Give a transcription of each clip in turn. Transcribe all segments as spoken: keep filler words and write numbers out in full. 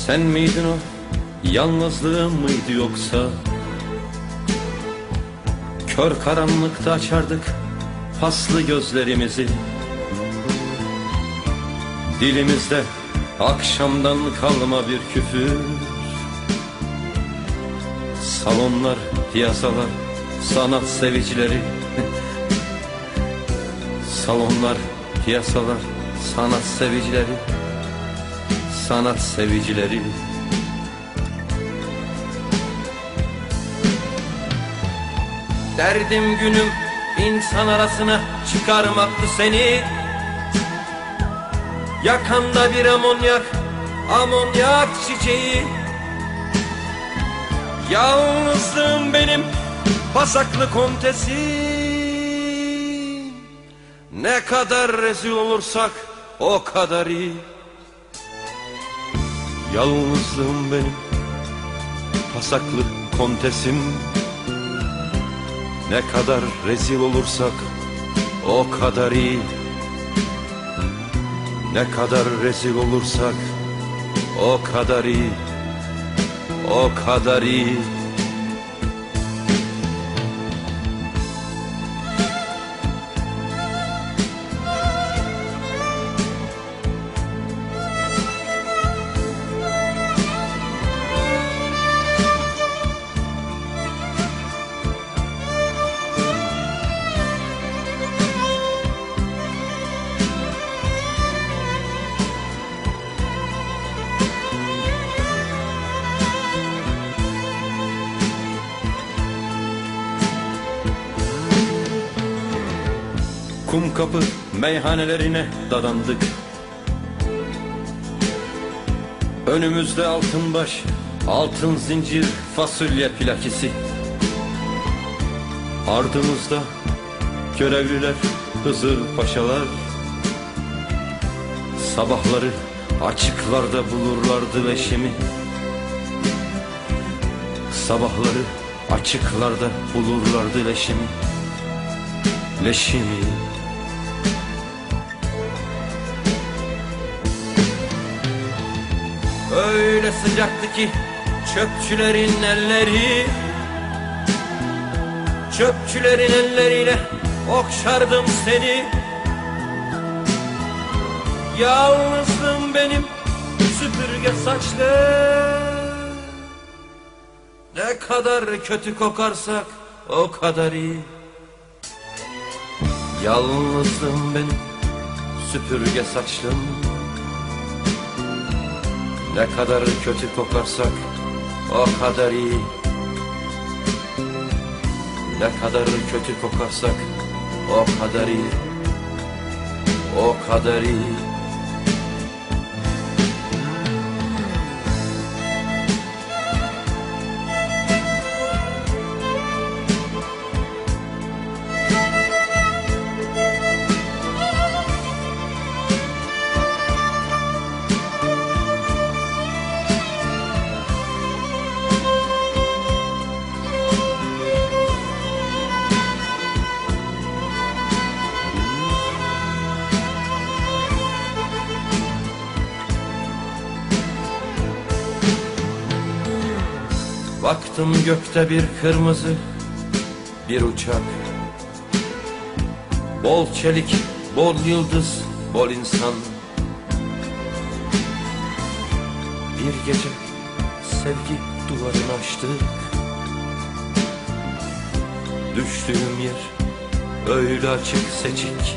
Sen miydin o, yalnızlığım mıydı yoksa? Kör karanlıkta açardık paslı gözlerimizi. Dilimizde akşamdan kalma bir küfür. Salonlar, piyasalar, sanat sevicileri. Salonlar, piyasalar, sanat sevicileri. Sanat sevicileri. Derdim günüm insan arasına çıkarmaktı seni. Yakanda bir amonyak, amonyak çiçeği. Yalnızlığım benim pasaklı kontesi. Ne kadar rezil olursak o kadar iyi. Yalnızlığım benim pasaklı kontesim. Ne kadar rezil olursak o kadar iyi. Ne kadar rezil olursak o kadar iyi. O kadar iyi. Kumkapı meyhanelerine dadandık. Önümüzde altın baş, altın zincir, fasulye plakisi. Ardımızda görevliler, Hızır paşalar. Sabahları açıklarda bulurlardı leşimi. Sabahları açıklarda bulurlardı leşimi. Leşimi. Öyle sıcaktı ki çöpçülerin elleri. Çöpçülerin elleriyle okşardım seni. Yalnızlığım benim süpürge saçlı. Ne kadar kötü kokarsak o kadar iyi. Yalnızlığım benim süpürge saçlım. Ne kadar kötü kokarsak o kadar iyi. Ne kadar kötü kokarsak o kadar iyi. O kadar iyi. Baktım gökte bir kırmızı bir uçak. Bol çelik, bol yıldız, bol insan. Bir gece sevgi duvarını açtık. Düştüğüm yer öyle açık seçik.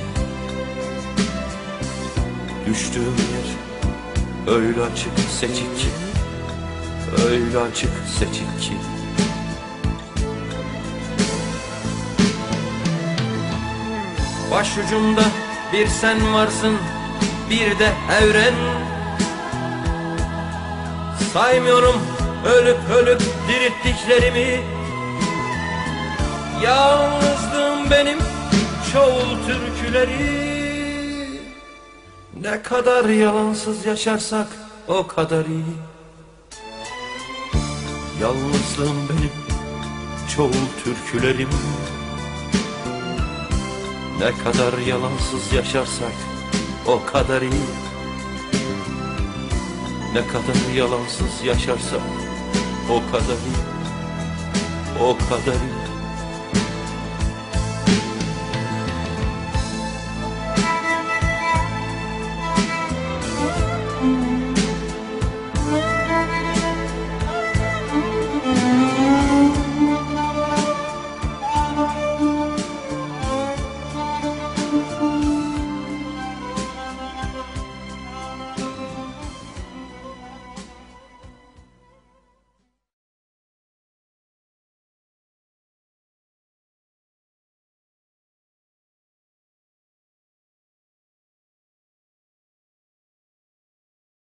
Düştüğüm yer öyle açık seçik ki. Öyle açık seçik ki. Başucumda bir sen varsın, bir de evren. Saymıyorum ölüp ölüp dirilttiklerimi. Yalnızlığım benim çoğul türküleri. Ne kadar yalansız yaşarsak o kadar iyi. Yalnızlığım benim çoğul türkülerim. Ne kadar yalansız yaşarsak o kadar iyi. Ne kadar yalansız yaşarsak o kadar iyi, o kadar iyi.